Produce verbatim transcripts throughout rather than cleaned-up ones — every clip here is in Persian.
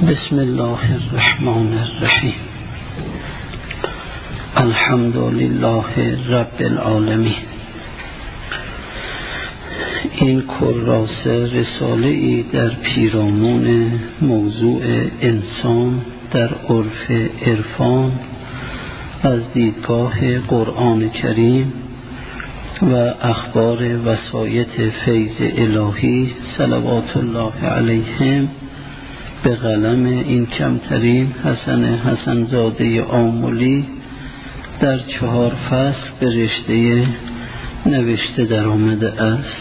بسم الله الرحمن الرحیم. الحمد لله رب العالمین. این کراسه رساله ای در پیرامون موضوع انسان در عرف عرفان از دیدگاه قرآن کریم و اخبار وسایط فیض الهی صلوات الله علیهم به قلم این کمترین حسن حسنزاده آملی در چهار فصل به رشته نوشته در آمده است.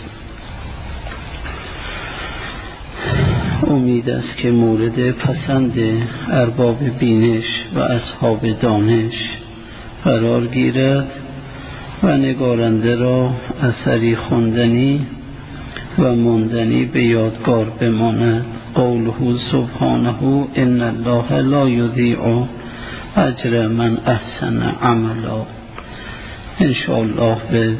امید است که مورد پسند ارباب بینش و اصحاب دانش قرار گیرد و نگارنده را اثری خوندنی و ماندنی به یادگار بماند. قوله سبحانه ان الله لا یضیع اجر من احسن عملا. انشاءالله به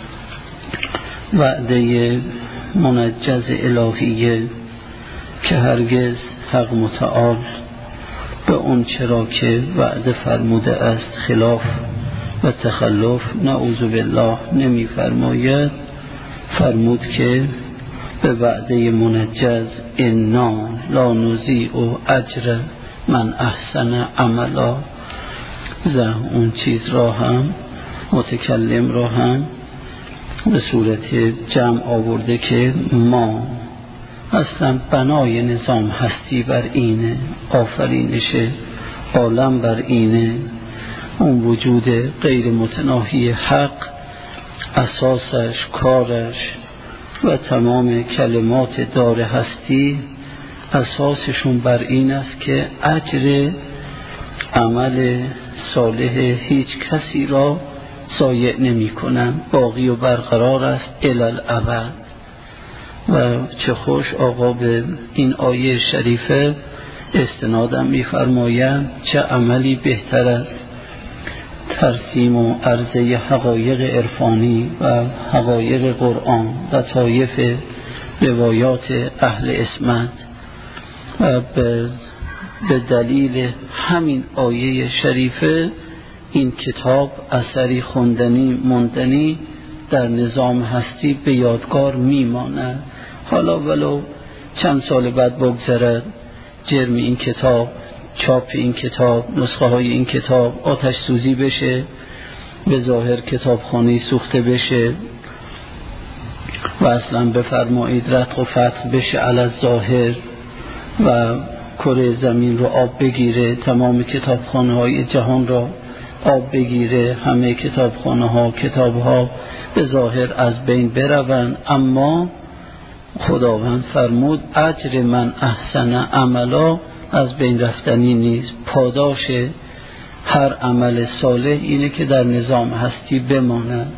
وعده منجز الهیه که هرگز حق متعال به اون چرا که وعده فرموده است خلاف و تخلف نعوذ بالله نمی فرماید، فرمود که به وعده منجز انا لا نضیع اجر من احسن عملا. زه اون چیز را هم متکلم را هم به صورت جمع آورده که ما اصلا بنای نظام هستی بر اینه، آفرینش عالم بر اینه. اون وجود غیر متناهی حق اساسش، کارش و تمام کلمات دار هستی اساسشون بر این است که اجر عمل صالح هیچ کسی را ضایع نمی کنن، باقی و برقرار است الی الابد. و چه خوش آقا به این آیه شریفه استنادم می فرمایند چه عملی بهتر است ترسیم و عرضه حقایق عرفانی و حقایق قرآن و طایف روایات اهل اسمت. و به, به دلیل همین آیه شریفه این کتاب اثری خوندنی ماندنی در نظام هستی به یادگار میماند. حالا ولو چند سال بعد بگذرد، جرم این کتاب، چاپ این کتاب، نسخه های این کتاب آتش سوزی بشه، به ظاهر کتابخانه سوخته بشه و اصلا بفرمایید رتق و فتح بشه علی ظاهر و کره زمین رو آب بگیره، تمام کتابخانه های جهان را آب بگیره، همه کتابخانه ها کتاب ها به ظاهر از بین بروند. اما خداوند فرمود اجر من احسن عملا از بین رفتنی نیست. پاداش هر عمل صالح اینه که در نظام هستی بماند.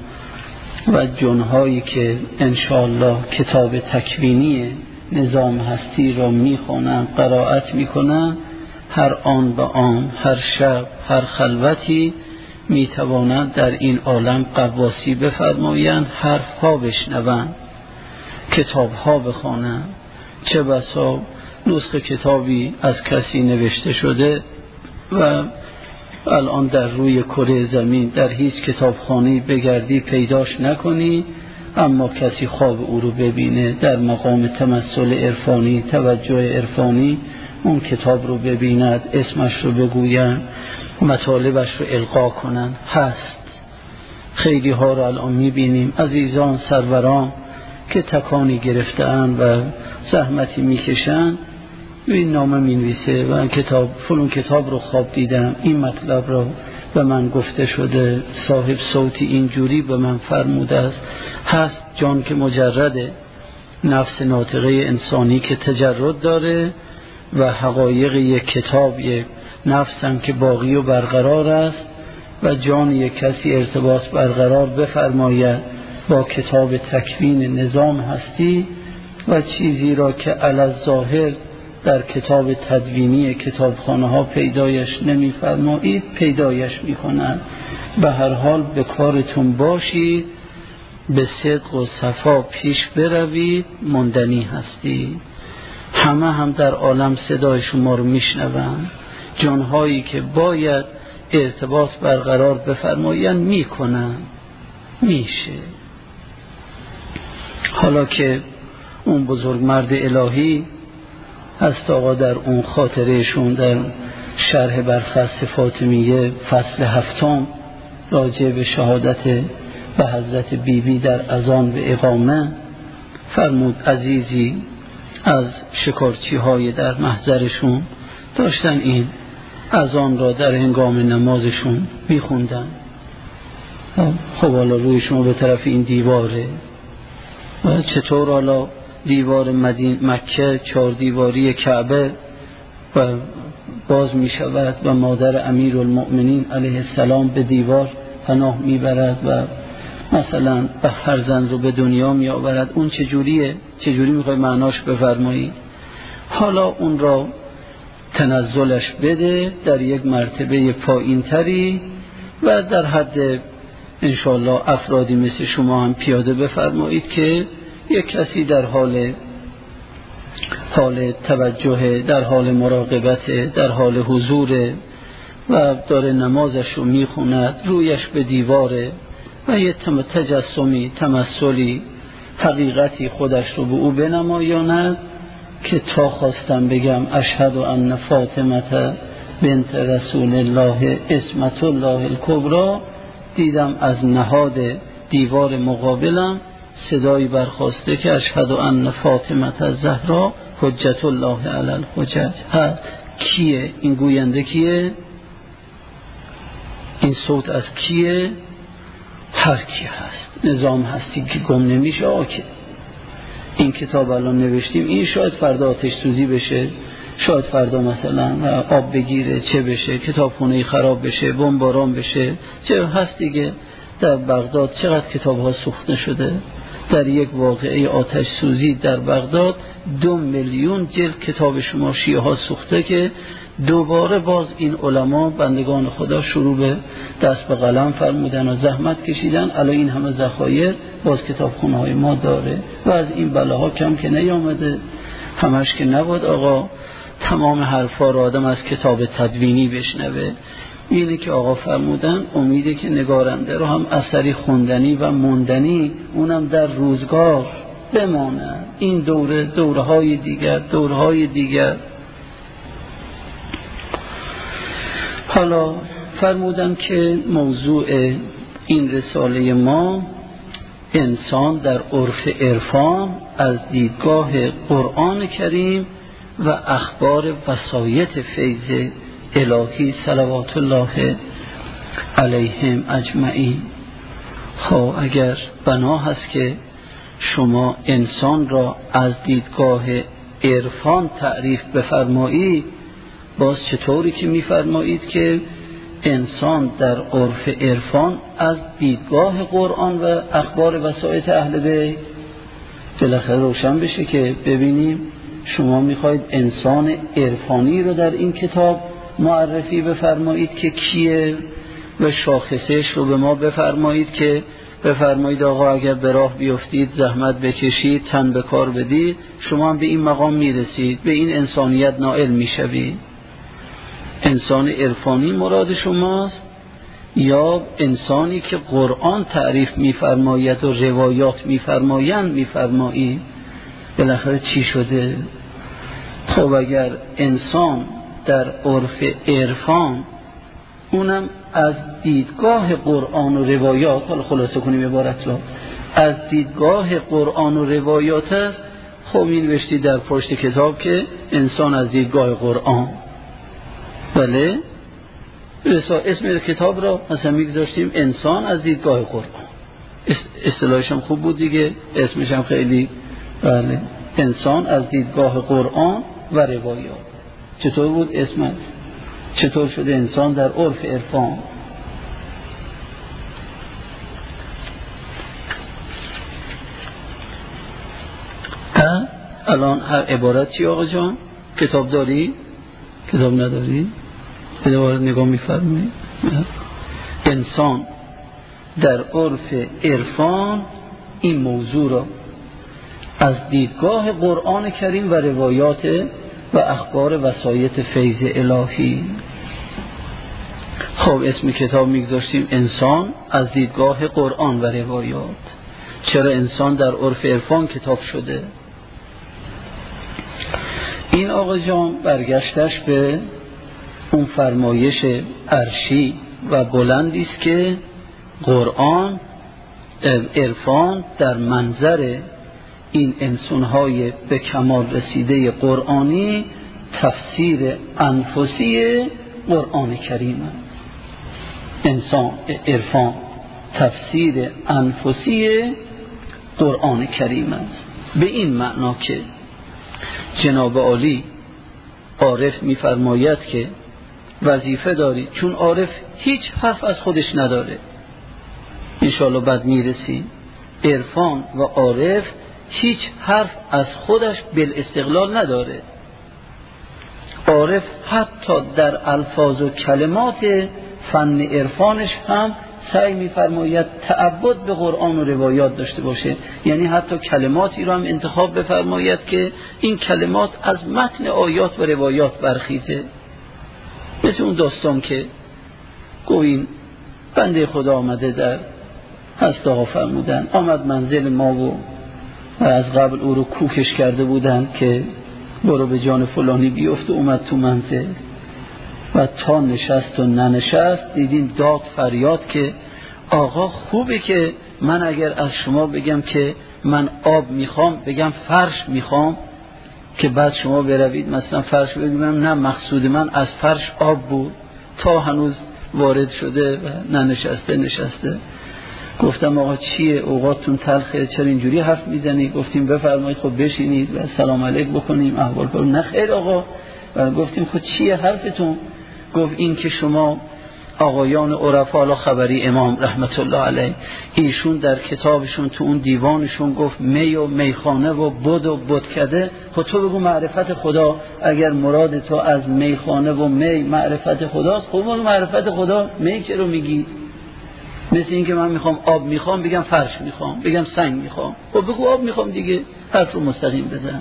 و جنهایی که انشاءالله کتاب تکوینی نظام هستی را میخونن، قرائت میکنن، هر آن به آن، هر شب، هر خلوتی میتوانند در این عالم قواسی بفرمایند، حرف ها بشنوند، کتاب ها بخوانند. چه بسا نسخه کتابی از کسی نوشته شده و الان در روی کره زمین در هیچ کتابخانه‌ای بگردی پیداش نکنی، اما کسی خواب او رو ببینه در مقام تمثل عرفانی، توجه عرفانی، اون کتاب رو ببیند، اسمش رو بگوین، مطالبش رو القا کنن. هست خیلی ها رو الان میبینیم، عزیزان سروران که تکانی گرفتن و زحمتی میکشن، این نامه مینویسه و کتاب فلان کتاب رو خواب دیدم، این مطلب رو به من گفته شده، صاحب صوتی اینجوری به من فرموده است. هست جان که مجرده، نفس ناطقه انسانی که تجرد داره و حقایق یک کتاب یک نفس هم که باقی و برقرار است و جان یک کسی ارتباط برقرار بفرماید با کتاب تکوین نظام هستی و چیزی را که علی الظاهر در کتاب تدوینی کتابخانه ها پیدایش نمی فرمایید پیدایش می کنند. به هر حال به کارتون باشید، به صدق و صفا پیش بروید، ماندنی هستید. همه هم در عالم صدای شما رو میشنون، جانهایی که باید ارتباط برقرار بفرمایند میکنن، میشه. حالا که اون بزرگ مرد الهی هست آقا در اون خاطرهشون در شرح بر فصل فاطمیه فصل هفتم راجع به شهادت به حضرت بیبی بی در اذان و اقامه فرمود عزیزی از شکارچی های در محضرشون داشتن این اذان را در هنگام نمازشون میخوندن. خب حالا روی شما به طرف این دیواره و چطور حالا دیوار مدین مکه چهار دیواری کعبه و باز می شود و مادر امیر المؤمنین علیه السلام به دیوار پناه می برد و مثلا به فرزند رو به دنیا می آورد. اون چجوریه؟ چجوری می خواهی معناش بفرمایی؟ حالا اون را تنزلش بده در یک مرتبه پایین تری و در حد انشاءالله افرادی مثل شما هم پیاده بفرمایید که یک کسی در حال حال توجه، در حال مراقبت، در حال حضور و داره نمازش رو میخوند، رویش به دیواره و یه تجسمی تمثلی حقیقتی خودش رو به او بنمایاند که تا خواستم بگم اشهد ان فاطمه بنت رسول الله اسمت الله الکبری، دیدم از نهاد دیوار مقابلم صدایی برخواسته که اشهد ان فاطمه الزهرا حجت الله علی الحجج. ها کیه این گوینده؟ کیه این صوت؟ از کیه؟ هر کی هست، نظام هستی که گم نمیشه. آکه این کتاب الان نوشتیم، این شاید فردا آتش سوزی بشه، شاید فردا مثلا آب بگیره، چه بشه، کتابخونه خراب بشه، بمباران بشه، چه هست دیگه. در بغداد چقدر کتاب ها سوخته شده، در یک واقعه آتش سوزی در بغداد دو میلیون جلد کتاب شما شیعه ها سوخته که دوباره باز این علما بندگان خدا شروع به دست به قلم فرمودن و زحمت کشیدن. الان این همه ذخایر باز کتابخونه های ما داره و از این بلاها کم که نیامده. همش که نبود آقا تمام حرفا را آدم از کتاب تدوینی بشنوه. اینه که آقا فرمودن امیده که نگارنده رو هم اثری خوندنی و موندنی اونم در روزگار بمانه. این دوره دوره های دیگر دوره های دیگر حالا فرمودن که موضوع این رساله ما انسان در عرف عرفان از دیدگاه قرآن کریم و اخبار وصایت فیض الهی صلوات الله علیهم اجمعین. خب اگر بنا هست که شما انسان را از دیدگاه عرفان تعریف بفرمایید، باز چطوری که میفرمایید که انسان در عرف عرفان از دیدگاه قرآن و اخبار وصایت اهل بیت؟ بالاخره روشن بشه که ببینیم شما میخواید انسان عرفانی رو در این کتاب معرفی بفرمایید که کیه و شاخصش رو به ما بفرمایید که بفرمایید آقا اگر به راه بیفتید زحمت بکشید تن به کار بدید شما هم به این مقام میرسید، به این انسانیت نائل میشوید. انسان عرفانی مراد شماست یا انسانی که قرآن تعریف میفرماید و روایات میفرمایند میفرمایید؟ بالاخره چی شده؟ خب اگر انسان در عرف عرفان اونم از دیدگاه قرآن و روایات، حالا خلاصه کنیم عبارت را، از دیدگاه قرآن و روایات است، خب این نوشتی در پشت کتاب که انسان از دیدگاه قرآن. بله اسم کتاب را مثلا میگذاشتیم انسان از دیدگاه قرآن، اصطلاحش هم خوب بود دیگه، اسمش هم خیلی بله، انسان از دیدگاه قرآن و روایات. چطور بود اسمش؟ چطور شده انسان در عرف عرفان؟ الان هر عبارت چی آقا جان؟ کتاب داری؟ کتاب نداری؟ به دوباره نگاه می‌فرمایید. انسان در عرف عرفان این موضوع را از دیدگاه قرآن کریم و روایات و اخبار وسایط فیض الهی. خب اسم کتاب میگذاشتیم انسان از دیدگاه قرآن و روایات. چرا انسان در عرف عرفان کتاب شده؟ این آقا جان برگشتش به اون فرمایش عرشی و بلندی است که قرآن عرفان در منظر این انسان‌های به کمال رسیده قرآنی تفسیر انفسی قرآن کریم است. انسان عرفان تفسیر انفسی قرآن کریم است، به این معنا که جناب عالی عارف می‌فرماید که وظیفه داری، چون عارف هیچ حرف از خودش نداره، انشاءالله بعد میرسیم. عرفان و عارف هیچ حرف از خودش بالاستقلال نداره. عارف حتی در الفاظ و کلمات فن عرفانش هم سعی می‌فرماید تعبد به قرآن و روایات داشته باشه، یعنی حتی کلماتی رو هم انتخاب بفرماید که این کلمات از متن آیات و روایات برخیزه. مثل اون داستان که گویین بنده خدا آمده در هست آقا فرمودن آمد منزل ما و از قبل او رو کوکش کرده بودن که برو به جان فلانی بیفت و اومد تو منزل و تا نشست و ننشست دیدیم داد فریاد که آقا خوبه که من اگر از شما بگم که من آب میخوام بگم فرش میخوام که بعد شما بروید مثلا فرش بگم نه مقصود من از فرش آب بود، تا هنوز وارد شده و ننشسته نشسته. گفتم آقا چیه اوقاتتون تلخه چرا اینجوری حرف میزنی؟ گفتیم بفرمایید خب بشینید و سلام علیک بکنیم احوال کنیم. نه خیر آقا. و گفتیم خب چیه حرفتون؟ گفت این که شما آقایان عرفا علی خبری امام رحمت الله علیه ایشون در کتابشون تو اون دیوانشون گفت می و میخانه و بد و بدکده. خب تو بگو معرفت خدا، اگر مراد تو از میخانه و می معرفت خداست خب اون معرفت خدا می چرا میگی؟ مثل این که من میخوام آب میخوام بگم فرش میخوام، بگم سنگ میخوام، خب بگو آب میخوام دیگه، حرف رو مستقیم بزن.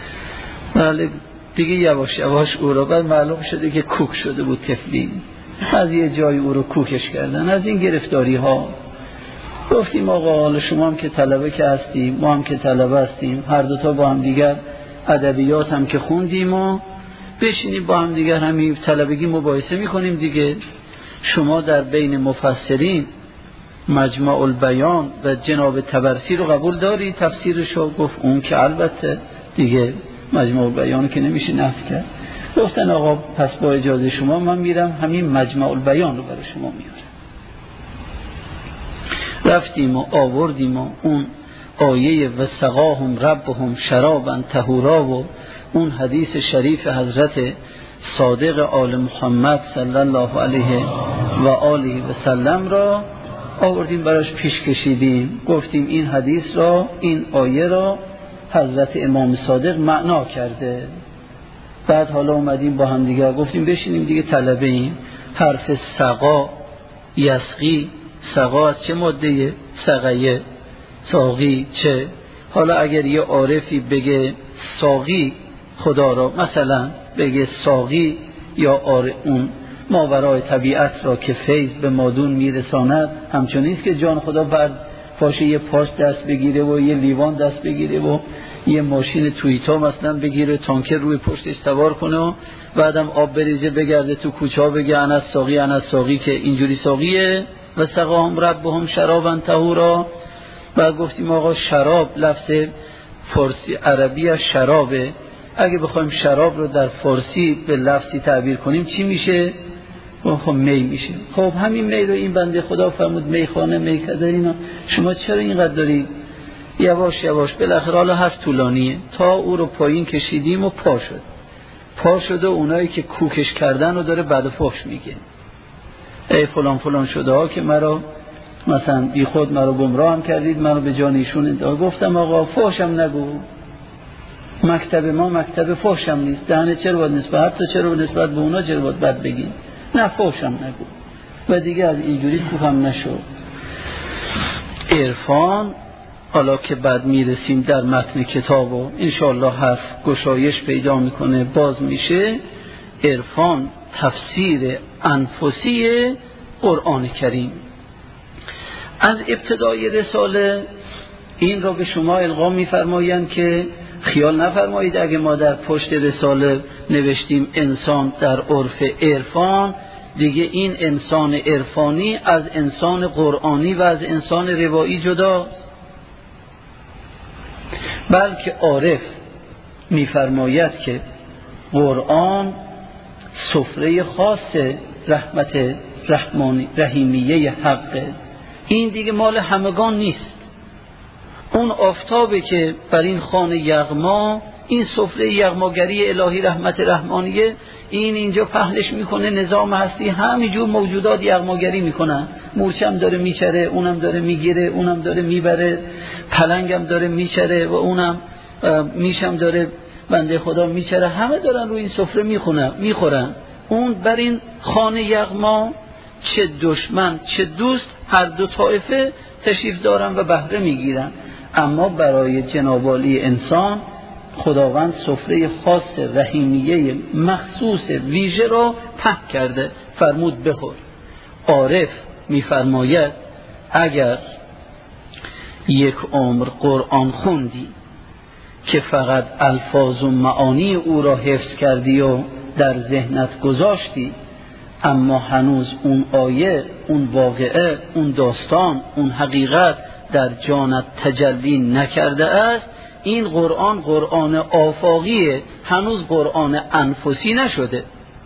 بله دیگه یواش یواش او رو بعد معلوم شده که کوک شده بود تفلی، از یه جای او رو کوکش کردن. از این گرفتاری ها گفتیم آقا حالا شما هم که طلبه که هستیم ما هم که طلبه هستیم، هر دوتا با هم دیگر ادبیات هم که خوندیم و بشینیم با هم دیگر همین طلبگی مباحثه میکنیم دیگه. شما در بین مفسرین مجمع البیان و جناب طبرسی رو قبول داری تفسیرشو؟ گفت اون که البته دیگه مجمع البیان که نمیشه نفی کرد. گفتن آقا پس با اجازه شما من میرم همین مجمع البیان رو برای شما میارم. رفتیم و آوردیم و اون آیه و سقاهم ربهم شرابا طهورا و اون حدیث شریف حضرت صادق آل محمد صلی الله علیه و آله و سلم را آوردیم براش پیش کشیدیم. گفتیم این حدیث را این آیه را حضرت امام صادق معنا کرده. بعد حالا اومدیم با هم دیگه گفتیم بشینیم دیگه طلبه ایم. حرف سقا یسقی، سقا از چه ماده؟ سقیه، ساقی چه؟ حالا اگر یه عارفی بگه ساقی خدا را، مثلا بگه ساقی یا آر اون ماورای طبیعت را که فیض به مادون میرساند، همچون نیست که جان خدا بر پاشه یه پاش دست بگیره و یه لیوان دست بگیره و یه ماشین تویتا مثلا بگیره تانکر روی پشتش سوار کنه و بعدم آب بریزه بگرده تو کوچه ها بگه انا ساقی انا ساقی، که اینجوری ساقیه. و سقاهم ربهم شرابا طهورا. بعد گفتیم آقا شراب لفظ فارسی عربی از شرابه، اگه بخوایم شراب رو در فارسی به لفظی تعبیر کنیم چی میشه؟ خب می میشه. خب همین می رو این بنده خدا فرمود میخانه میکده اینا، شما چرا اینقدر دارید؟ یواش یواش بالاخره حالا حرف طولانیه تا او رو پایین کشیدیم و پا شد. پا شده اونایی که کوکش کردن رو داره بعد فحش میگه، ای فلان فلان شده ها که مرا مثلا بی خود مرا گمراه هم کردید، مرا به جان ایشون انتها. گفتم آقا فحشم نگو، مکتب ما مکتب فحشم نیست، دهنه چرا باید نسبت حتی چرا نسبت به اونا چرا باید بد بگیم، نه فحشم نگو. و دیگه از اینجوری کوفم نشو. عرفان حالا که بعد میرسیم در متن کتاب و انشاءالله حرف گشایش پیدا میکنه، باز میشه عرفان تفسیر انفسی قرآن کریم. از ابتدای رساله این را به شما القا میفرمایند که خیال نفرمایید اگه ما در پشت رساله نوشتیم انسان در عرف عرفان، دیگه این انسان عرفانی از انسان قرآنی و از انسان روایی جدا، بلکه عارف میفرماید که قرآن سفره خاص رحمت رحمانی رحیمیه حقه، این دیگه مال همگان نیست. اون آفتابه که بر این خانه یغما، این سفره یغماگری الهی رحمت رحمانیه، این اینجا پهنش میکنه، نظام هستی همینجور موجودات یغماگری میکنن، مورچم داره میچره، اونم داره میگیره، اونم داره میبره، پلنگم داره میچره و اونم میشم داره بنده خدا میچره، همه دارن روی این سفره میخونن میخورن. اون بر این خانه یغما چه دشمن چه دوست هر دو طایفه تشریف دارن و بهره میگیرن، اما برای جناب عالی انسان خداوند سفره خاص رحیمیه مخصوص ویژه را پهن کرده، فرمود بخور. عارف میفرماید اگر یک عمر قرآن خوندی که فقط الفاظ و معانی او را حفظ کردی و در ذهنت گذاشتی، اما هنوز اون آیه، اون واقعه، اون داستان، اون حقیقت در جانت تجلی نکرده است، این قرآن قرآن آفاقیه، هنوز قرآن انفسی نشده.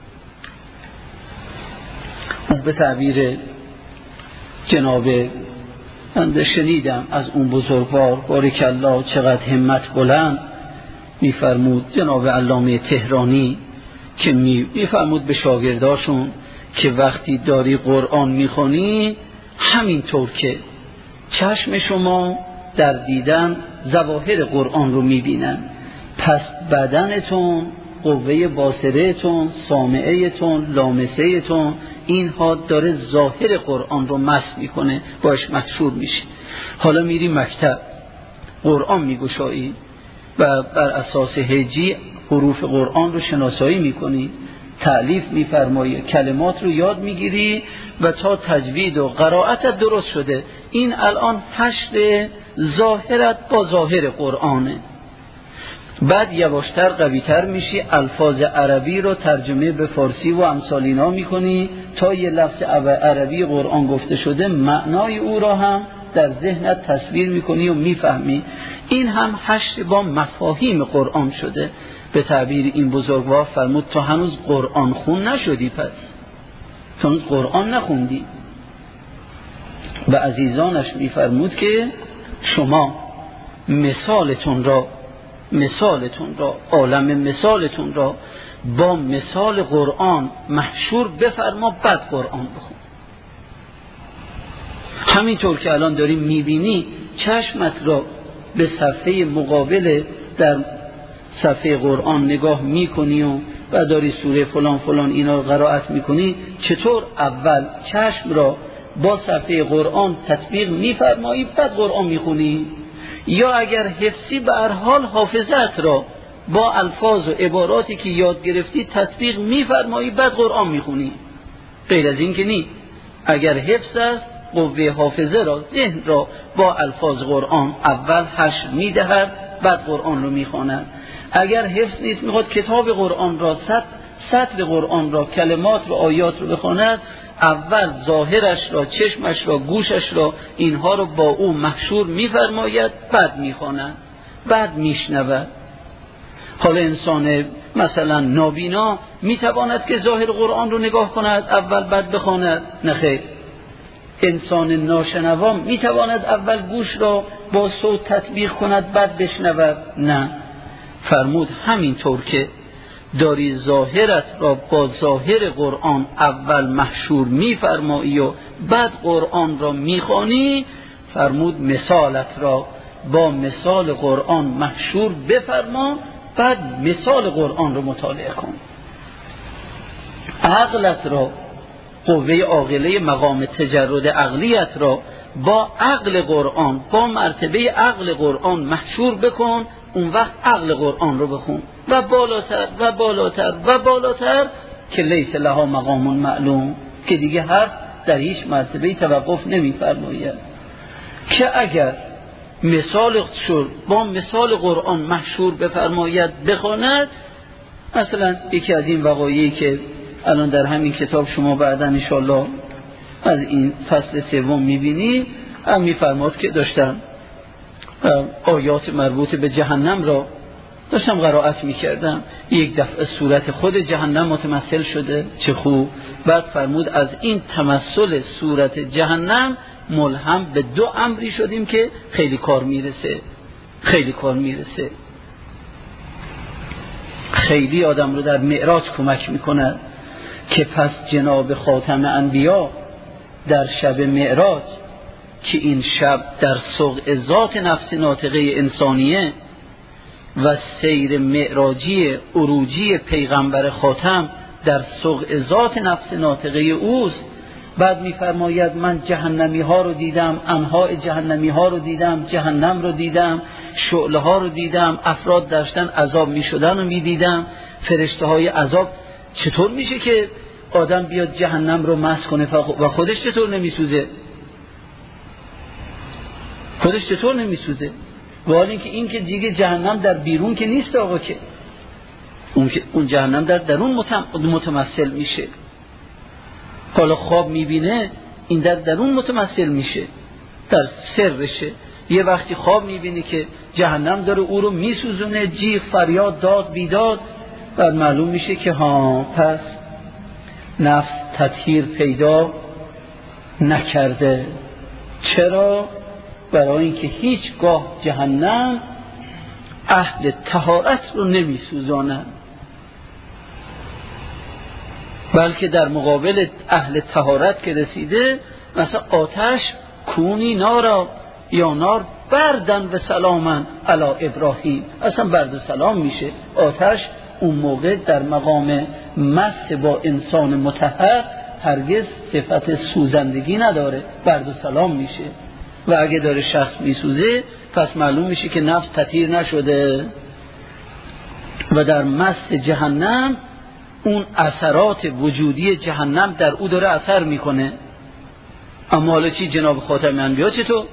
به تعبیر جناب من شنیدم از اون بزرگوار بارک الله چقدر همت بلند، میفرمود جناب علامه تهرانی که میفرمود به شاگرداشون که وقتی داری قرآن میخونی همینطور که چشم شما در دیدن ظواهر قرآن رو میبینن، پس بدنتون، قوه باصرهتون، سامعهتون، لامسهتون، اینها داره ظاهر قرآن رو مس میکنه، باش مشهور میشه. حالا میری مکتب قرآن میگشایی و بر اساس هجی حروف قرآن رو شناسایی میکنی، تألیف میفرمایی، کلمات رو یاد میگیری و تا تجوید و قرائتت درست شده. این الان حشر ظاهرت با ظاهر قرآنه. بعد یواشتر قویتر میشی، الفاظ عربی رو ترجمه به فارسی و امثال اینا میکنی تا یه لفظ عربی قرآن گفته شده معنای او را هم در ذهنت تصویر میکنی و میفهمی. این هم حشر با مفاهیم قرآن شده. به تعبیر این بزرگوار فرمود تو هنوز قرآن خون نشدی، پس تو هنوز قرآن نخوندی. و عزیزانش میفرمود که شما مثالتون را مثالتون را عالم مثالتون را با مثال قرآن محشور بفرما، بعد قرآن بخون. همینطور که الان داریم میبینی چشمت را به صفحه مقابل در صفحه قرآن نگاه میکنی و و داری سوره فلان فلان اینا رو قرائت میکنی، چطور اول چشم را با صفحه قرآن تطبیق میفرمایی بعد قرآن میخونی؟ یا اگر حفظی به هر حال حافظت را با الفاظ و عباراتی که یاد گرفتی تطبیق میفرمایی بعد قرآن میخونی؟ غیر از این که نی. اگر حفظ است قوه حافظه را، ذهن را با الفاظ قرآن اول حشر میدهد بعد قرآن رو میخواند. اگر حفظ نیست میخواد کتاب قرآن را، سطر قرآن را، کلمات را، آیات رو بخواند، اول ظاهرش را، چشمش را، گوشش را، اینها رو با او محشور میفرماید بعد میخواند، بعد میشنود. حالا انسان مثلا نابینا میتواند که ظاهر قرآن رو نگاه کند اول بعد بخواند؟ نه خیر. انسان ناشنوا میتواند اول گوش را با صوت تطبیق کند بعد بشنود؟ نه. فرمود همینطور که داری ظاهرت را با ظاهر قرآن اول محشور میفرمایی و بعد قرآن را میخوانی، فرمود مثالت را با مثال قرآن محشور بفرما بعد مثال قرآن را مطالعه کن. عقلت را، قوه عاقله مقام تجرد عقلیت را با عقل قرآن، با مرتبه عقل قرآن محشور بکن، اون وقت عقل قرآن رو بخون و بالاتر و بالاتر و بالاتر که لیس لها مقام معلوم، که دیگه حرف در هیچ مرتبه توقف نمی‌فرماید. که اگر مثال شد با مثال قرآن محشور بفرماید بخواند، مثلا یکی از این وقایعی که الان در همین کتاب شما بعدا ان شاءالله از این فصل سوم می‌بینید، هم می‌فرماد که داشتم آیات مربوط به جهنم را داشتم قرائت می‌کردم، یک دفعه صورت خود جهنم متمثل شده، چه خوب. بعد فرمود از این تمثل صورت جهنم ملهم به دو امری شدیم که خیلی کار میرسه، خیلی کار میرسه، خیلی آدم رو در معراج کمک میکنه. که پس جناب خاتم انبیا در شب معراج که این شب در سوق ذات نفس ناطقه انسانیه و سیر معراجی عروجی پیغمبر خاتم در سوق ذات نفس ناطقه اوست. بعد میفرماید من جهنمی ها رو دیدم، انواع جهنمی ها رو دیدم، جهنم رو دیدم، شعله ها رو دیدم، افراد داشتن عذاب میشدن رو میدیدم، فرشته های عذاب. چطور میشه که آدم بیاد جهنم رو مس کنه و خودش چطور نمیسوزه؟ خودش چطور نمیسوزه؟ ولی اینکه این که دیگه جهنم در بیرون که نیست آقا، که اون که اون جهنم در درون متمثل میشه. حالا خواب میبینه، این در درون متمثل میشه، در سرشه. یه وقتی خواب میبینه که جهنم داره او رو میسوزونه، جیغ فریاد داد بیداد، بعد معلوم میشه که ها پس نفس تطهیر پیدا نکرده. چرا؟ برای اینکه هیچگاه جهنم اهل طهارت رو نمیسوزانه، بلکه در مقابل اهل طهارت که رسیده، مثلا آتش کونی نارا یا نار بردن و سلامن علی ابراهیم، اصلا برد و سلام میشه. آتش اون موقع در مقام مس با انسان مطهر هرگز صفت سوزندگی نداره، برد و سلام میشه. و اگه داره شخص میسوزه پس معلوم میشه که نفس تطهیر نشده. و در مس جهنم اون اثرات وجودی جهنم در او داره اثر میکنه. اما حالا چی جناب خاتم انبیا چطور؟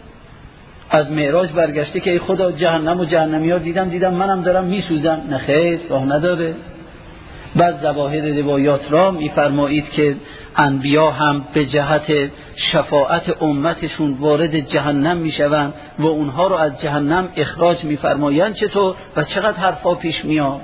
از معراج برگشته که ای خدا جهنم و جهنمی ها دیدم دیدم منم دارم میسوزم. نه خیر، راه نداره. بعد ظواهر روایات را میفرمایید که انبیا هم به جهت شفاعت امتشون وارد جهنم میشوند و اونها رو از جهنم اخراج میفرمایند. چطور و چقدر حرفا پیش میاد؟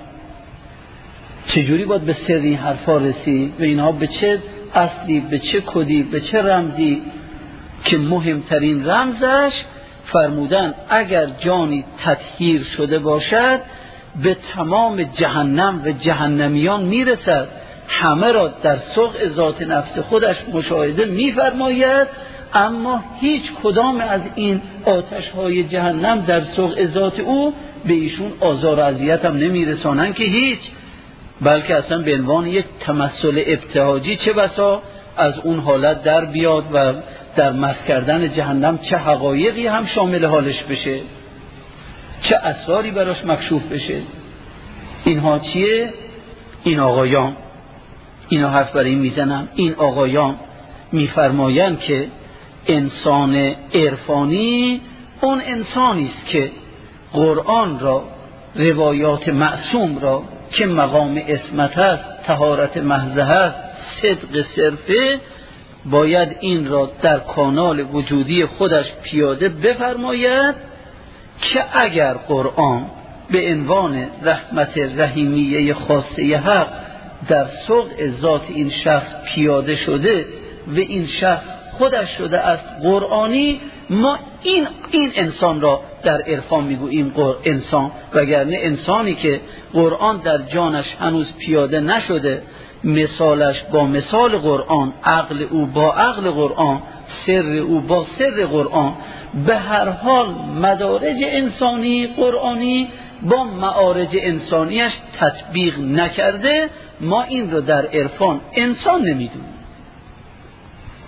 چجوری باید به سر این حرفا رسید و اینها به چه اصلی، به چه کدی، به چه رمزی؟ که مهمترین رمزش فرمودن اگر جانی تطهیر شده باشد به تمام جهنم و جهنمیان میرسد، همه را در سوق ذات نفس خودش مشاهده میفرماید، اما هیچ کدام از این آتش های جهنم در سوق ذات او به ایشون آزار و اذیت هم نمیرسانن که هیچ، بلکه اصلا به عنوان یک تمثل ابتهاجی چه بسا از اون حالت در بیاد و در مس کردن جهنم چه حقایقی هم شامل حالش بشه، چه اسراری براش مکشوف بشه. اینها چیه؟ این آقایان، اینا حرف برای این میزنم، این آقایان میفرمایند که انسان عرفانی اون انسانی است که قرآن را، روایات معصوم را که مقام عصمت است، طهارت محض است، صدق صرفه، باید این را در کانال وجودی خودش پیاده بفرماید که اگر قرآن به عنوان رحمت رحیمیه خاصه حق در سوق ذات این شخص پیاده شده و این شخص خودش شده است قرآنی، ما این این انسان را در عرفان میگوییم انسان. وگرنه انسانی که قرآن در جانش هنوز پیاده نشده، مثالش با مثال قرآن، عقل او با عقل قرآن، سر او با سر قرآن، به هر حال مدارج انسانی قرآنی با معارج انسانیش تطبیق نکرده، ما این رو در عرفان انسان نمیدونیم.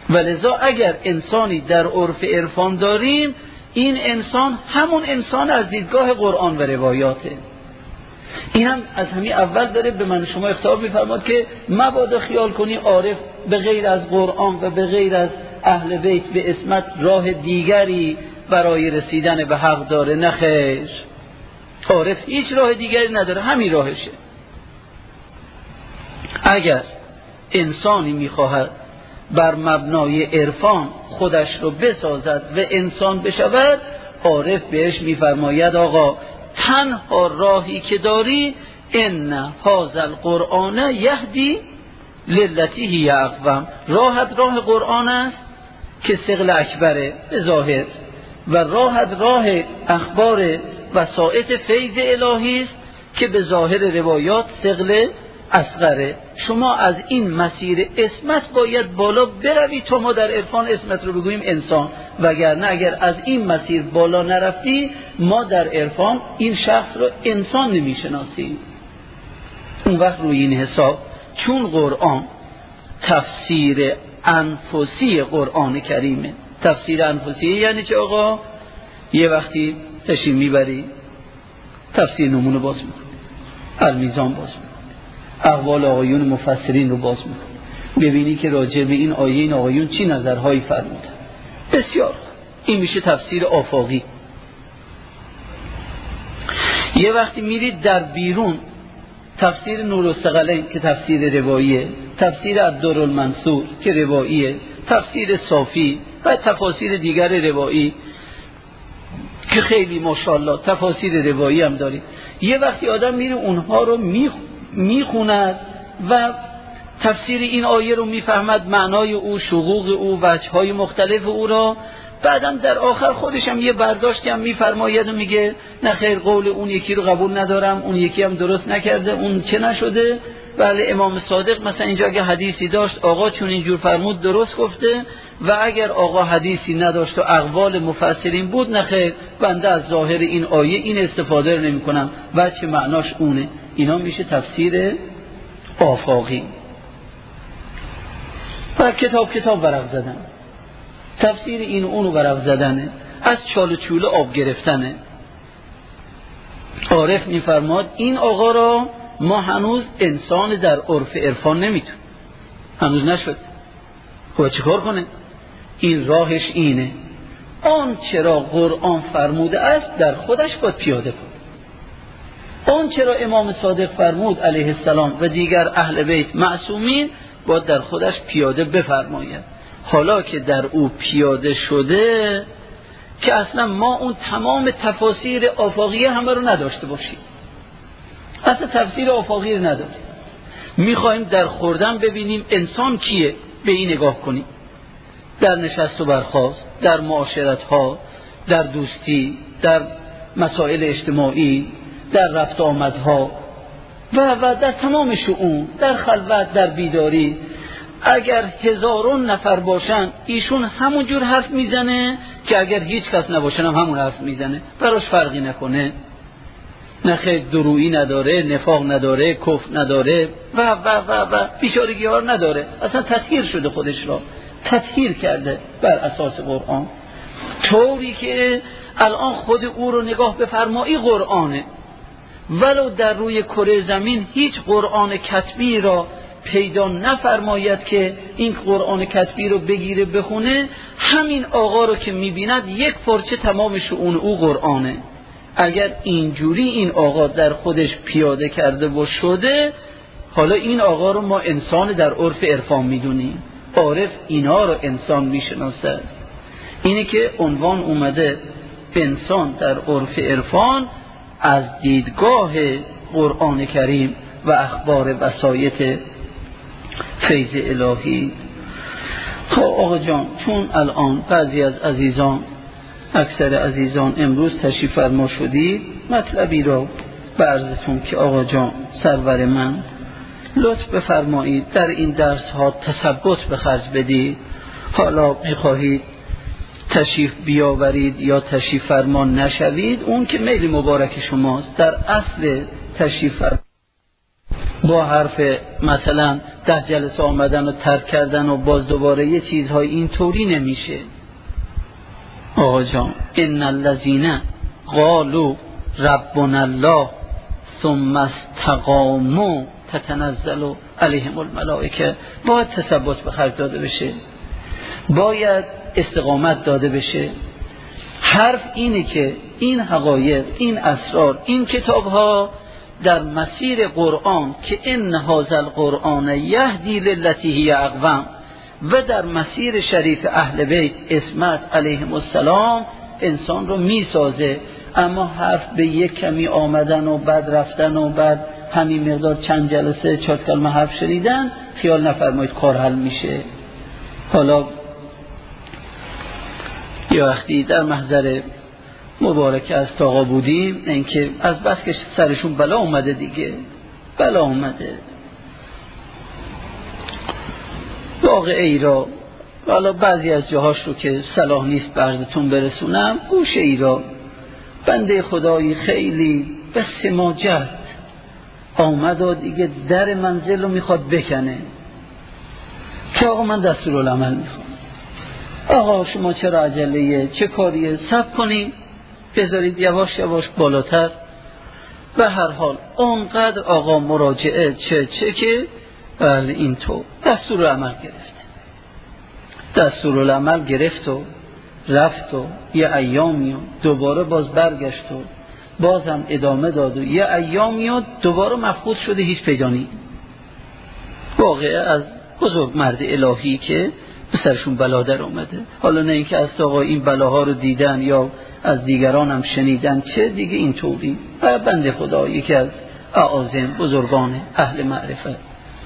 ولذا اگر انسانی در عرف عرفان داریم، این انسان همون انسان از دیدگاه قرآن و روایاته. این هم از همین اول داره به من شما اخطار می‌فرماد که مبادا خیال کنی عارف به غیر از قرآن و به غیر از اهل بیت به عصمت راه دیگری برای رسیدن به حق داره. نه خیر، عارف هیچ راه دیگری نداره، همین راهشه. اگر انسانی میخواهد بر مبنای عرفان خودش رو بسازد و انسان بشود، عارف بهش میفرماید آقا تنها راهی که داری ان هذا القرآن یهدی للتی هی اقوم، راحت راه قرآن است که ثقل اکبره به ظاهر، و راحت راه اخبار وسائط فیض الهی است که به ظاهر روایات ثقل اصغره. شما از این مسیر عصمت باید بالا بروی تا ما در عرفان عصمت رو بگوییم انسان، وگرنه اگر از این مسیر بالا نرفتی ما در عرفان این شخص رو انسان نمیشناسیم. اون وقت روی این حساب چون قرآن تفسیر انفسی قرآن کریمه. تفسیر انفسی یعنی چه آقا؟ یه وقتی تشریح میبری تفسیر نمونه باز میکنی، المیزان باز میکنی، اقوال آقایون مفسرین رو باز میکنی، ببینی که راجع به این آیه این آقایون چی نظرهایی فرمودن. بسیار این میشه تفسیر آفاقی. یه وقتی میرید در بیرون تفسیر نورالثقلین که تفسیر رواییه، تفسیر الدرالمنصور که رواییه، تفسیر صافی و تفاسیر دیگر روایی که خیلی ماشاءالله تفاسیر روایی هم داری. یه وقتی آدم میره اونها رو میخوند و تفسیر این آیه رو میفهمد، معنای او، شقوق او، وجه‌های مختلف او را، بعدم در آخر خودش هم یه برداشتی هم میفرماید و میگه نه خیر قول اون یکی رو قبول ندارم، اون یکی هم درست نکرده، اون چه نشده. بله امام صادق مثلا اینجا اگه حدیثی داشت آقا چون اینجور فرمود درست گفته، و اگر آقا حدیثی نداشت و اقوال مفسرین بود نه خیر بنده از ظاهر این آیه این استفاده رو نمی کنم و چه معناش اونه. اینا میشه تفسیر آفاقی. و کتاب کتاب ورق زدن، تفسیر این اونو ورق زدنه، از چال و چوله آب گرفتنه. عارف میفرماد این آقا را ما هنوز انسان در عرف عرفان نمیتون، هنوز نشد. خب چیکار کنه؟ این راهش اینه، آن چرا قرآن فرموده است در خودش باید پیاده کن، آن چرا امام صادق فرمود علیه السلام و دیگر اهل بیت معصومین باید در خودش پیاده بفرماید. حالا که در او پیاده شده که اصلا ما اون تمام تفاسیر آفاقیه همه رو نداشته باشیم، اصلا تفسیر آفاقی رو نداریم، میخوایم در خوردن ببینیم انسان کیه، به این نگاه کنیم، در نشست و برخاست، در معاشرت ها، در دوستی، در مسائل اجتماعی، در رفت آمدها و و در تمام شؤون، در خلوت، در بیداری. اگر هزارون نفر باشن ایشون همون جور حرف میزنه که اگر هیچ کس نباشن هم همون حرف میزنه، براش فرقی نکنه. نه خیر درویی نداره، نفاق نداره، کفر نداره و و و و بیچارگی ها نداره، اصلا تطهیر شده، خودش را تطهیر کرده بر اساس قرآن، طوری که الان خود او رو نگاه بفرمایی قرآنه. ولو در روی کره زمین هیچ قرآن کتبی را پیدا نفرماید که این قرآن کتبی رو بگیره بخونه، همین آقا رو که میبیند یک پارچه تمام شؤون او قرآنه. اگر اینجوری این آقا در خودش پیاده کرده و شده، حالا این آقا رو ما انسان در عرف عرفان میدونیم، عارف اینا رو انسان میشناسه. اینه که عنوان اومده انسان در عرف عرفان از دیدگاه قرآن کریم و اخبار وسایط فیض الهی. خب آقا جان، چون الان بعضی از عزیزان، اکثر عزیزان امروز تشریف فرما شدید، مطلبی را به عرضتون که آقا جان سرور من لطف بفرمایید در این درس ها تثبت به خرج بدید. حالا میخواهید تشریف بیاورید یا تشریف فرما نشوید، اون که میل مبارک شماست. در اصل تشریف فرما با حرف مثلا ده جلسه آمدن و ترک کردن و باز دوباره یه چیزهای اینطوری نمیشه. آقا جان ان الذین قالوا ربنا الله ثم استقاموا تتنزل علیهم الملائکه، باید تثبت به خرج داده بشه، باید استقامت داده بشه. حرف اینه که این حقایق، این اسرار، این کتاب ها در مسیر قرآن که ان هذا القرآن یهدی للتی هی اقوم و در مسیر شریف اهل بیت عصمت علیهم السلام انسان رو میسازه. اما حرف به یک کمی آمدن و بعد رفتن و بعد همین مقدار چند جلسه چهار کلمه حرف شنیدن خیال نفرمایید کار حل میشه. حالا یا وقتی در محضر مبارکه از آقا بودیم، اینکه از بس که سرشون بلا اومده دیگه، بلا اومده واقعه ای را، حالا بعضی از جاهاش رو که صلاح نیست برزتون برسونم، گوشه ای را بنده خدایی خیلی به سماجت آمد و دیگه در منزل رو میخواد بکنه که آقا من دستورالعمل میخوام. آقا شما چرا عجله، چه کاریه، صبر کنید بذارید یواش یواش بالاتر. به هر حال اونقدر آقا مراجعه چه چه که بله اینطور دستورالعمل گرفت، دستورالعمل گرفت و رفت و یه ایامی و دوباره باز برگشت و باز هم ادامه داد و یه ایامی و دوباره مفقود شده، هیچ پیدا نیست. واقعه از بزرگ مرد الهی که به سرشون بلا در اومده. حالا نه اینکه از آقا این بلاها رو دیدن یا از دیگران هم شنیدن، چه دیگه اینطوری بنده خدا یکی از اعاظم بزرگان اهل معرفت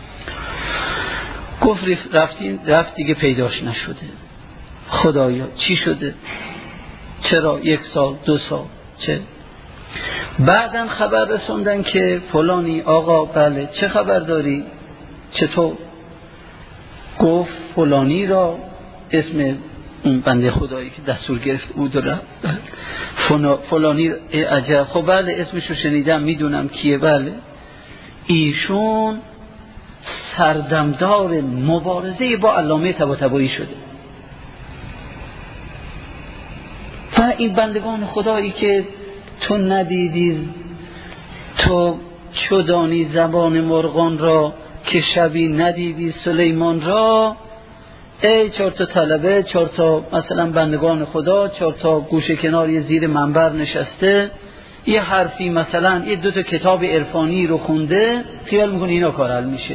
گفت رفتیم رفت دیگه پیداش نشده. خدایا چی شده؟ چرا یک سال دو سال چه؟ بعدن خبر رسوندن که فلانی آقا بله چه خبر داری؟ چطور؟ گفت فلانی را، اسم اون بنده خدایی که دستور گرفت بود را فلانی عجب، خب بله اسمشو شنیدم میدونم کیه، بله ایشون سردمدار مبارزه با علامه طباطبایی شده. و این بندگان خدایی که تو ندیدی، تو چدانی زبان مرغان را که شبی ندیدی سلیمان را، ای چهار تا طلبه، چهار تا مثلا بندگان خدا، چهار تا گوشه کنار یه زیر منبر نشسته، یه حرفی مثلا یه دو تا کتاب عرفانی رو خونده، خیال میکنه اینا کار حل میشه.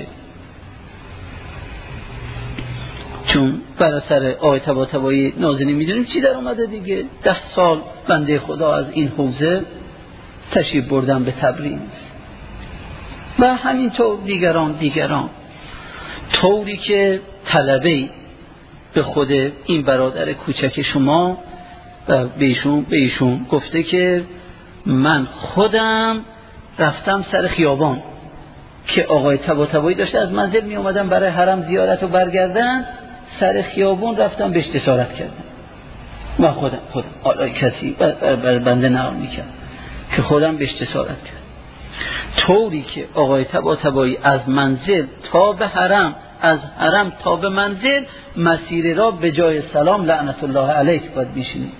چون بر اثر آیه طباطبایی نازنین میدونیم چی در اومده دیگه. ده سال بنده خدا از این حوزه تشریف بردن به تبریز و همینطور دیگران دیگران طوری که طلبه به خود این برادر کوچک شما و بهشون بهشون گفته که من خودم رفتم سر خیابان که آقای طباطبایی داشته از منزل می اومدن برای حرم زیارت و برگردن، سر خیابون رفتم بهش جسارت کردم و خودم خودم آلای کسی بر بنده نقل میکرد که خودم بهش جسارت کردم، طوری که آقای طباطبایی از منزل تا به حرم، از حرم تا به منزل مسیر را به جای سلام لعنت الله علیک باید بیشینی.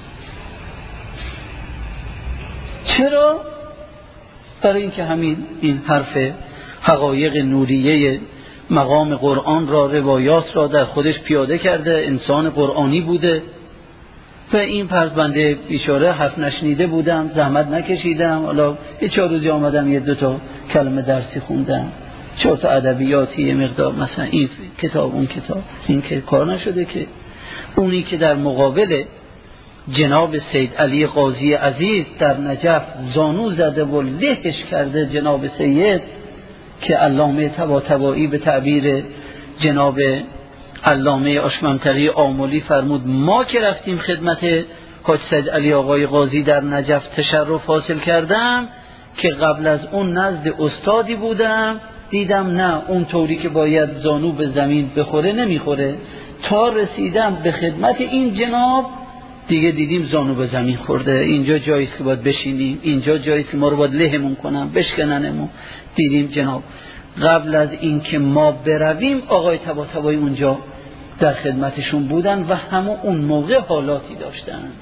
چرا؟ برای اینکه همین این حرف حقایق نوریه مقام قرآن را، روایات را در خودش پیاده کرده، انسان قرآنی بوده و این پس بنده بیچاره حرف نشنیده بودم، زحمت نکشیدم، حالا یه چهار روزی آمدم یه دو تا کلمه درسی خوندم، چهار تا ادبیاتی یه مقدار، مثلا این کتاب اون کتاب، این که کار نشده. که اونی که در مقابل جناب سید علی قاضی عزیز در نجف زانو زده و لهش کرده جناب سید که علامه طباطبایی به تعبیر جناب علامه آشممطری آملی فرمود ما که رفتیم خدمت حاج سید علی آقای قاضی در نجف تشرف حاصل کردم که قبل از اون نزد استادی بودم، دیدم نه اون طوری که باید زانو به زمین بخوره نمیخوره، تا رسیدم به خدمت این جناب دیگه دیدیم زانو به زمین خورده، اینجا جاییست که باید بشینیم، اینجا جاییست که ما رو باید لهمون کنن بشکننمون. دیدیم جناب قبل از اینکه ما برویم آقای طباطبایی اونجا در خدمتشون بودن و همون اون موقع حالاتی داشتن.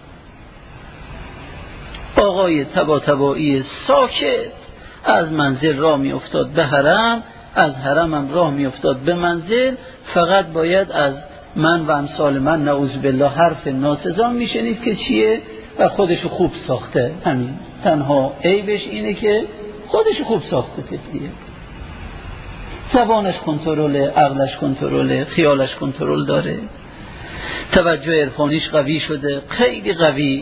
آقای طباطبایی ساکت از منزل راه می افتاد به حرم، از حرم هم راه می افتاد به منزل. فقط باید از من و امثال من نعوذ بالله حرف ناسزا می شنید که چیه و خودشو خوب ساخته. همین تنها عیبش اینه که خودشو خوب ساخته. تفلیه زبانش کنترل، عقلش کنترل، خیالش کنترل داره، توجه عرفانیش قوی شده، خیلی قوی.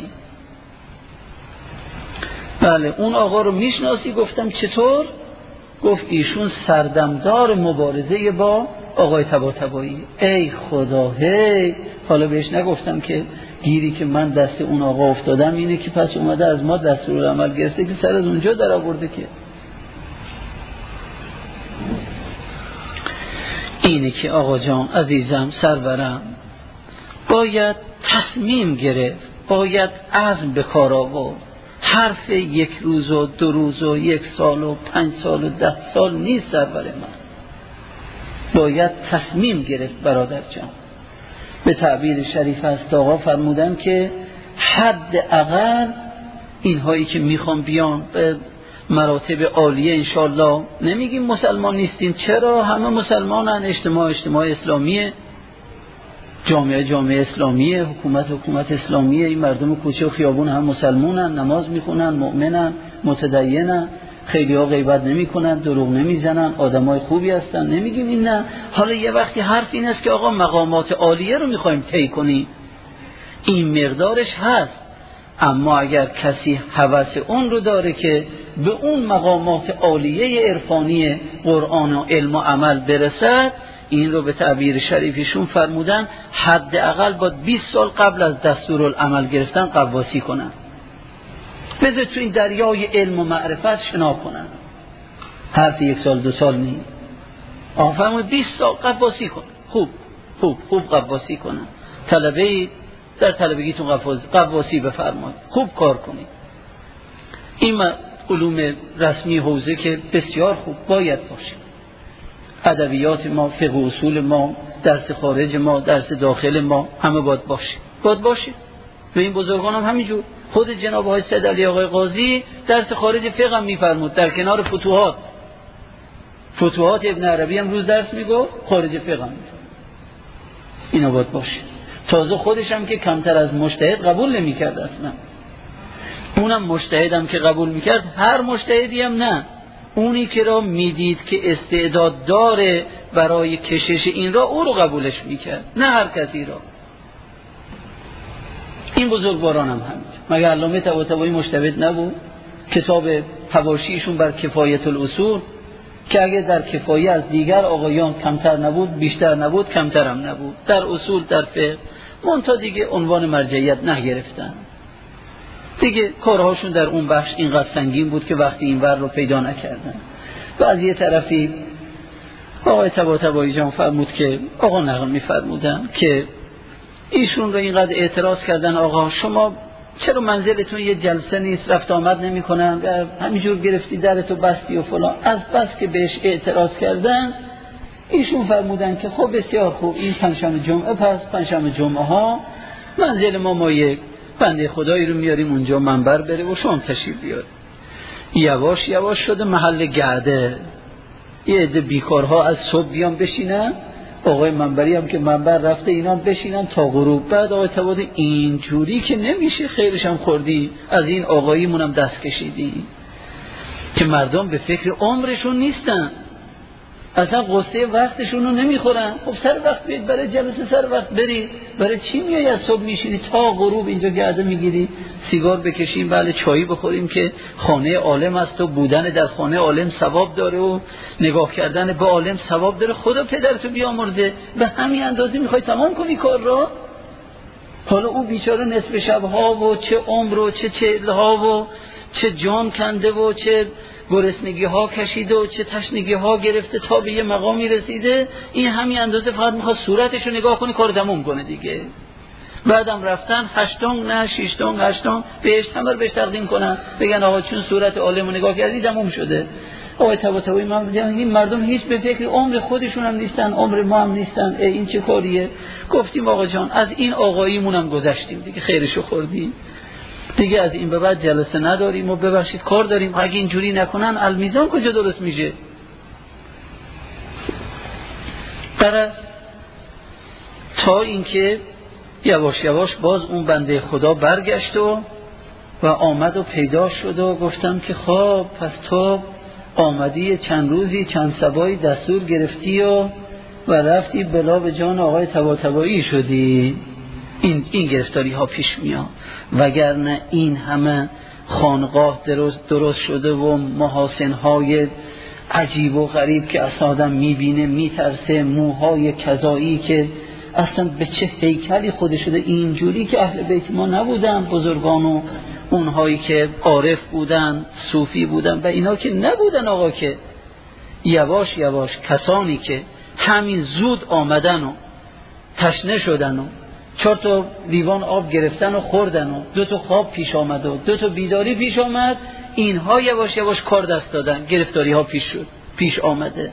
بله اون آقا رو میشناسی؟ گفتم چطور؟ گفت ایشون سردمدار مبارزه با آقای طباطبایی. ای خدا، هی حالا بهش نگفتم که گیری که من دست اون آقا افتادم اینه که پس اومده از ما دستورالعمل گرفته که سر از اونجا در آورده. که اینه که آقا جان عزیزم سرورم باید تصمیم گرفت، باید عزم به کار آورد. حرف یک روز و دو روز و یک سال و پنج سال و ده سال نیست سرور من. باید تصمیم گرفت برادر جان. به تعبیر شریف است آقا فرمودن که حد اقل اینهایی که میخوام بیان به مراتب عالیه انشالله، نمیگیم مسلمان نیستیم، چرا همه مسلمانن، اجتماع اجتماع اسلامیه، جامعه جامعه اسلامیه، حکومت حکومت اسلامیه، این مردم کوچه و خیابون هم مسلمانن، نماز میخونن، مؤمنن، متدینن، خیلی ها غیبت نمی کنن، دروغ نمی زنن، آدم های خوبی هستن، نمیگیم این نه. حالا یه وقتی حرف این است که آقا مقامات عالیه رو میخوایم طی کنیم، این مقدارش هست، اما اگر کسی هوس اون رو داره که به اون مقامات عالیه عرفانی قرآن و علم و عمل برسد، این رو به تعبیر شریفشون فرمودن حداقل باید بیست سال قبل از دستورالعمل گرفتن قواسی کنن، بذار تو این دریای علم و معرفت شنا کنن. حرف یک سال دو سال نیست، آفرمود بیست سال قواسی کن، خوب خوب خوب قواسی کنن. طلبه در طلبگیتون قواسی بفرمایید، خوب کار کنید. این علوم رسمی حوزه که بسیار خوب باید باشه، ادبیات ما، فقه و اصول ما، درس خارج ما، درس داخل ما، همه باید باشه باید باشه. و این بزرگان هم همینجور. خود جناب آقای سید علی آقای قاضی درس خارج فقه هم میفرمود در کنار فتوحات. فتوحات ابن عربی هم روز درس میگو، خارج فقه هم میفرمود. اینا باید باشه. تازه خودش هم که کمتر از مجتهد قبول نمیکرد اصلا. اونم مجتهد هم که قبول میکرد، هر مجتهدی هم نه، اونی که را میدید که استعداد داره برای کشش این را، او رو قبولش میکرد، نه هر کسی را. این بزرگواران هم همین. مگر علامه طباطبایی مجتهد نبود؟ کتاب حواشیشون بر کفایت الاصول که اگه در کفایه از دیگر آقایان کمتر نبود، بیشتر نبود، کمتر هم نبود، در اصول در فقه، منتها دیگه عنوان مرجعیت نگرفتن دیگه. کارهاشون در اون بخش اینقدر سنگین بود که وقتی این ور رو پیدا نکردن. و از یه طرفی آقای طباطبایی جان فرمود که آقا نقل می‌فرمودن که ایشون رو اینقدر اعتراض کردن، آقا شما چرا منزلتون یه جلسه نیست، رفت آمد نمی کنن، همینجور گرفتی درتو بستی و فلان. از بس که بهش اعتراض کردن، ایشون فرمودن که خب بسیار خوب، این پنجشنبه جمعه، پس پنجشنبه جمعه ها منزل ما ما یک بنده خدایی رو میاریم اونجا منبر بره و شما تشریف بیار. یواش یواش شده محل گرده، یه عده بیکارها از صبح بیان بشینن، آقای منبری هم که منبر رفته اینا هم بشینن تا غروب. بعد آقای طباطبایی اینجوری که نمیشه، خیرش هم خوردی، از این آقاییمون هم دست کشیدی که مردم به فکر عمرشون نیستن، اصلا قصه وقتشون رو نمیخورن. خب سر وقت برید برای جلسه، سر وقت برید، برای چی میای از صبح میشینی تا غروب اینجا گرده میگیری؟ سیگار بکشیم، بله چایی بخوریم که خانه عالم است و بودن در خانه عالم ثواب داره و نگاه کردن به عالم ثواب داره. خدا پدرتو بیامرزه، به همین اندازه میخوای تمام کنی کار را؟ حالا او بیچاره نصف شبها و چه عمر و چه چهلها و چه جان کنده و چه گرسنگی ها کشیده و چه تشنگی ها گرفته تا به یه مقامی رسیده، این همین اندازه فقط میخواد صورتشو نگاه کنی کار تموم کنه دیگه. بعدم رفتن هشتم نه ششتم هشتم بهشت همه رو بهش تقدیم کنن، بگن آقا چون صورت عالمو نگاه کردی تموم شده. آقای طباطبایی ما میگن این مردم هیچ به فکر عمر خودشون هم نیستن، عمر ما هم نیستن، این چه کاریه؟ گفتیم آقا جان از این آقاییمون هم گذشتیم دیگه، خیرشو خوردیم دیگه، از این به بعد جلسه نداریم و ببخشید کار داریم، اگه اینجوری نکنن المیزان کجا درست میشه؟ برای تا اینکه یواش یواش باز اون بنده خدا برگشت و و آمد و پیدا شد و گفتم که خب پس تو آمدی چند روزی چند صباحی دستور گرفتی و و رفتی بلا به جان آقای طباطبایی شدی. این این گرفتاری ها پیش میاد، وگرنه این همه خانقاه درست درست شده و محاسن های عجیب و غریب که اصلا آدم میبینه میترسه، موهای کذایی که اصلا به چه هیکلی خود شده، اینجوری که اهل بیت ما نبودن بزرگان و اونهایی که عارف بودن صوفی بودن و اینا که نبودن آقا، که یواش یواش کسانی که همین زود آمدن و تشنه شدن و چهار تا لیوان آب گرفتن و خوردن و دو تا خواب پیش آمد و دو تا بیداری پیش آمد، اینها یواش یواش کار دست دادن، گرفتاری ها پیش شد پیش آمده.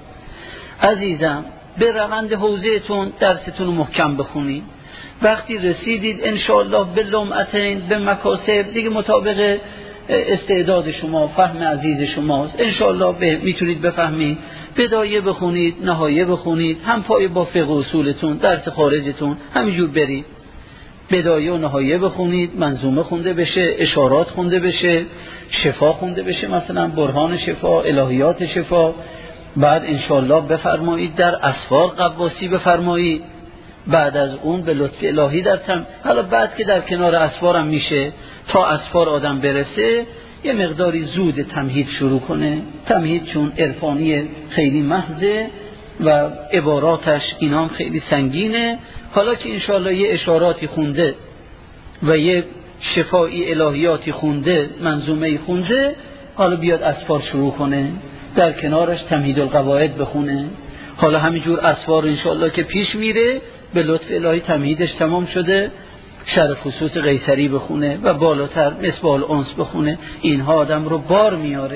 عزیزم به روند حوزه‌تون درستون رو محکم بخونید، وقتی رسیدید انشاءالله به لمعتین به مکاسب دیگه مطابق استعداد شما فهم عزیز شماست، انشاءالله به میتونید بفهمید، بدایه بخونید نهایه بخونید، هم پای با فقه اصولتون درس خارجتون همینجور برید، بدایه و نهایه بخونید، منظومه خونده بشه، اشارات خونده بشه، شفا خونده بشه، مثلا برهان شفا، الهیات شفا، بعد انشاءالله بفرمایید در اسفار قواسی بفرمایید، بعد از اون به لطف الهی در تم حالا بعد که در کنار اسفار هم میشه تا اسفار آدم برسه یه مقداری زود تمهید شروع کنه، تمهید چون عرفانی خیلی محضه و عباراتش اینام خیلی سنگینه، حالا که انشاءالله یه اشاراتی خونده و یه شفایی الهیاتی خونده، منظومه خونده، حالا بیاد اسفار شروع کنه، در کنارش تمهید القواعد بخونه، حالا همینجور اسفار انشاءالله که پیش میره به لطف الهی تمهیدش تمام شده، شرح خصوص قیصری بخونه و بالاتر مصباح الانس بخونه، اینها آدم رو بار میاره.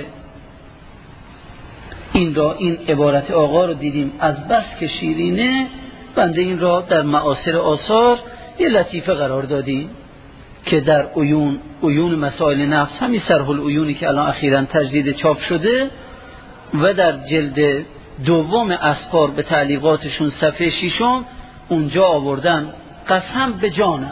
این را این عبارت آقا رو دیدیم از بس که شیرینه، بنده این را در معاصر آثار یه لطیفه قرار دادیم که در عیون عیون مسائل نفس، همین سرح العیونی که الان اخیراً تجدید چاپ شده و در جلد دوم اسفار به تعلیقاتشون صفحه ششم اونجا آوردن قسم به جانم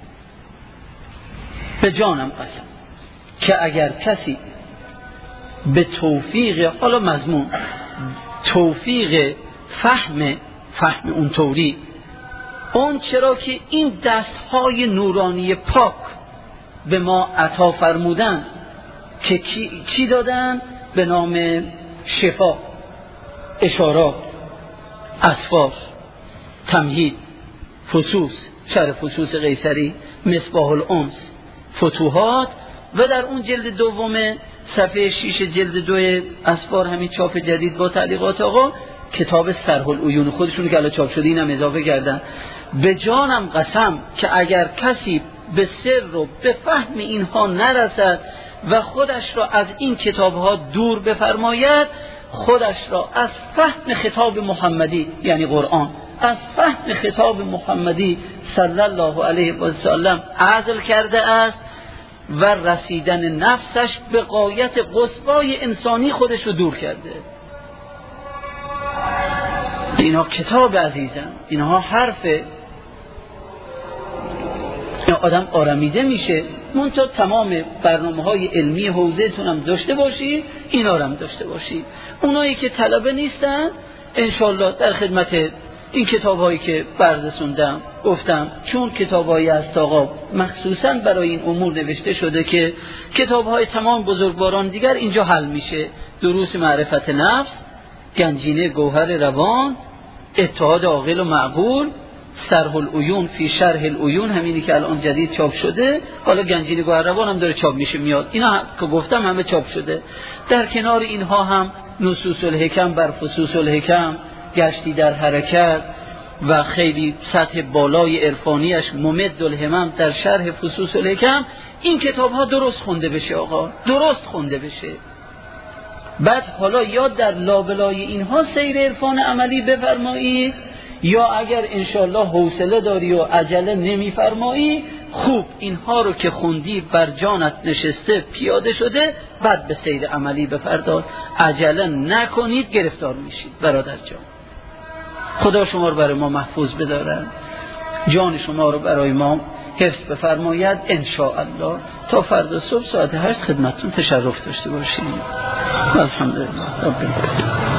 به جانم قسم که اگر کسی به توفیق حالا مضمون توفیق فهم فهم اون طوری اون چرا که این دستهای نورانی پاک به ما عطا فرمودن که چی دادن به نام شفا، اشارات، اسفار، تمهید، فصوص، شرح فصوص قیصری، مصباح الانس، فتوحات، و در اون جلد دوم صفحه شیش جلد دو اسفار همین چاپ جدید با تعلیقات آقا کتاب سرح العیون خودشون که الان چاپ شده اینم اضافه کردن. به جانم قسم که اگر کسی به سر و به فهم اینها نرسد و خودش را از این کتابها دور بفرماید، خودش را از فهم خطاب محمدی یعنی قرآن، از فهم خطاب محمدی صلی الله علیه و سلم عزل کرده است و رسیدن نفسش به غایت قصوای انسانی خودش رو دور کرده. اینها کتاب عزیزم، اینها حرفه، آدم آرمیده میشه. منتها تمام برنامه های علمی حوزه تونم داشته باشید، اینا رو هم داشته باشید. اونایی که طلبه نیستن انشالله در خدمت این کتاب هایی که بررسوندم گفتم، چون کتاب هایی است آقا مخصوصا برای این امور نوشته شده که کتاب های تمام بزرگواران دیگر اینجا حل میشه. دروس معرفت نفس، گنجینه گوهر روان، اتحاد عاقل و معقول، سرح العیون فی شرح العیون همینی که الان جدید چاپ شده، حالا گنجینه گوهر روان هم داره چاپ میشه میاد، اینا هم که گفتم همه چاپ شده. در کنار اینها هم نصوص الحکم بر فصوص الحکم، گشتی در حرکت و خیلی سطح بالای عرفانیش ممد الهمم در شرح فصوص الحکم، این کتاب ها درست خونده بشه آقا، درست خونده بشه. بعد حالا یا در لابلای اینها سیر عرفان عملی بفرمایی، یا اگر انشالله حوصله داری و عجله نمیفرمایی، خوب اینها رو که خوندی بر جانت نشسته پیاده شده، بعد به سیر عملی بپرداز. عجله نکنید گرفتار میشید برادر جان. خدا شما رو برای ما محفوظ بدارد، جان شما رو برای ما حفظ بفرماید ان شاء الله. تا فردا صبح ساعت هشت خدمتتون تشرف داشته باشیم. الحمدلله رب العالمین.